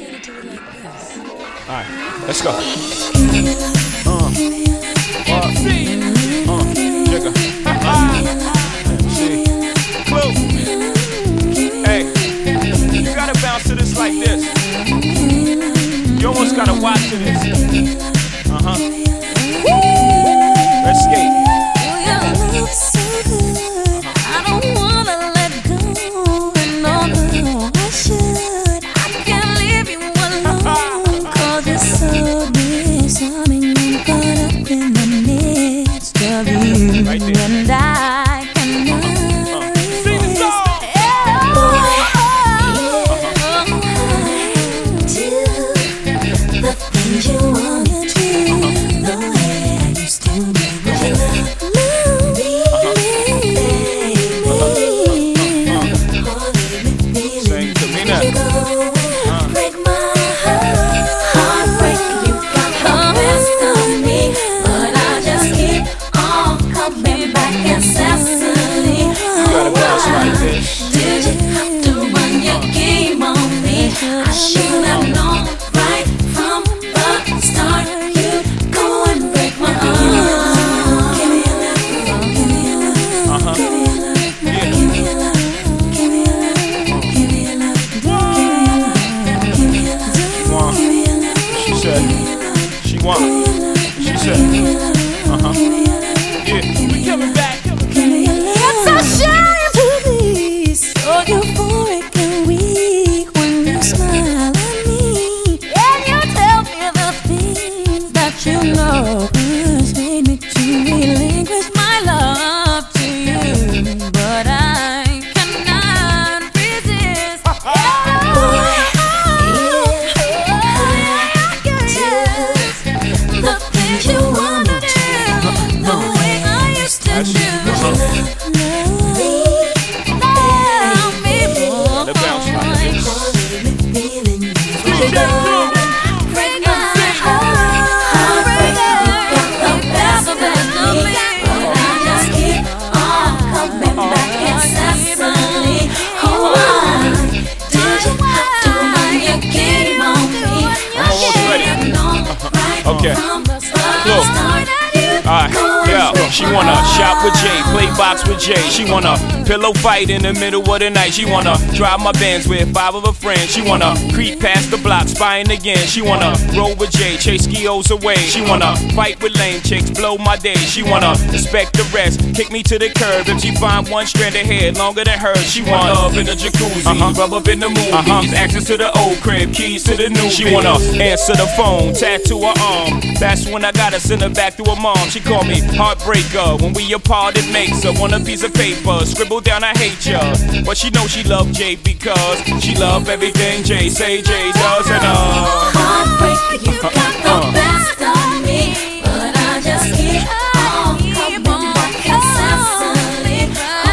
Alright, let's go. Jigga. See. Clue. Hey, you gotta bounce to this like this. You almost gotta watch to this. Let's skate. I don't wanna let go, and although I should, I can't leave you alone. 'Cause you're so disarming and caught up in the midst of you, right there. and I cannot resist. Do the things you wanna do, the way I used to do. Sing to me now. Break my heartbreak. You got the best of me, but I just keep on coming back incessantly. You gotta bounce like this. Did you have to run your game on me? I should have known right from the start. You go and break my heart. Give me a love, give me a love, give me a love, give me a love, give me a love, give me a love, give me a love, give me a love. She said, she want. She said, yeah, we coming back. It's a shame to be so euphoric and weak when you smile at me and you tell me the things that you know persuade me to relinquish my love to you, but I cannot resist. The things you wanna do, the way I used to do. Let bounce like this. Okay. Look. Alright, yeah, she wanna shop with Jay, play box with Jay. She wanna pillow fight in the middle of the night. She wanna drive my Benz with 5 of her friends. She wanna creep past the block, spying again. She wanna roll with Jay, chase skios away. She wanna fight with lame chicks, blow my day. She wanna inspect the rest, kick me to the curb. If she find one strand of hair longer than hers, she want love in the jacuzzi, rub up in the movies, access to the old crib, keys to the new. She wanna answer the phone, tattoo her arm. That's when I gotta send her back to her mom. She call me heartbreaker. When we apart, it makes her want a piece of paper. Scribble down, I hate ya. But she know she love Jay because she love everything Jay say Jay does. And heartbreaker, you got the best of me, but I just keep on coming back incessantly.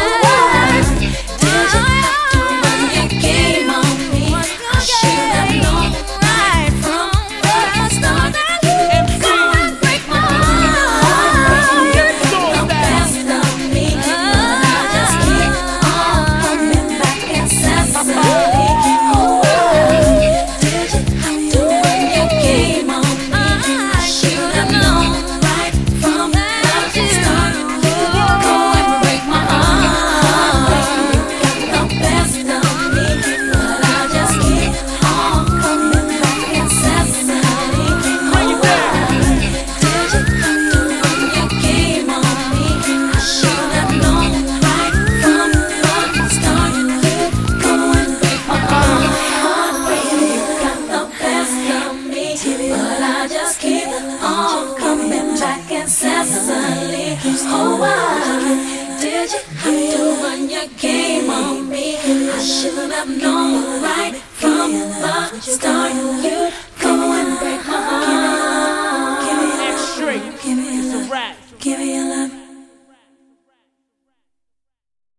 Did you have to run your game on me? I should have known right from the start. You go and break my heart. You got the best of me, but I just keep on coming back incessantly. Did you have to run your game on me? I should have known right from the start. You go and break my heart. You got the best of me, but I just keep on coming back incessantly. Did you have to run your game on me? I should have known right from the start. You go and break my heart. You got the best of me, but I just keep on coming back incessantly. Oh, why did you have to run your game on me? I should have known right from the start. You go and